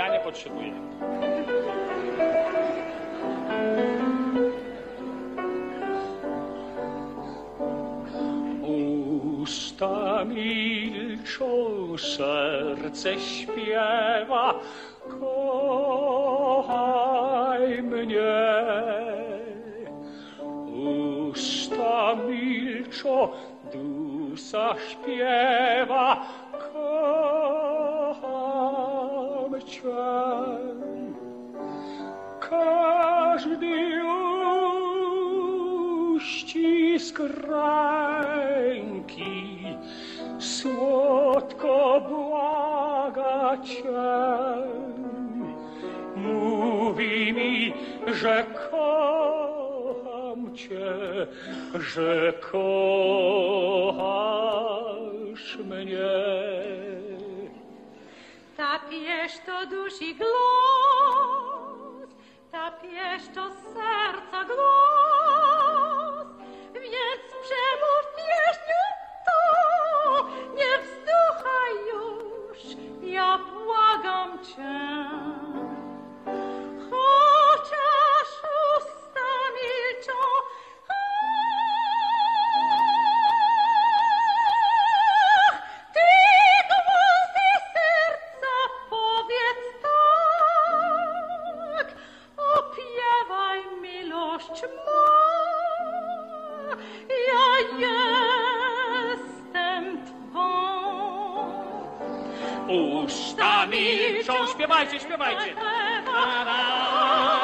ja nie potrzebuję. Usta milczą, serce śpiewa, kochaj mnie. Usta milczą, dusza śpiewa, kocham cię. Każdy uścisk ręki słodko błaga cię. Mówi mi, że kocham cię, że kochasz mnie. Ta pieśń to dusi głos, ta pieśń to serca głos, więc przemów pieśniu to, nie wzdychaj już, ja błagam cię. Chociaż usta milczą, ty głosy serca powiedz tak, opiewaj miłość ma, ja jestem twą. Usta milczą, śpiewajcie, śpiewajcie.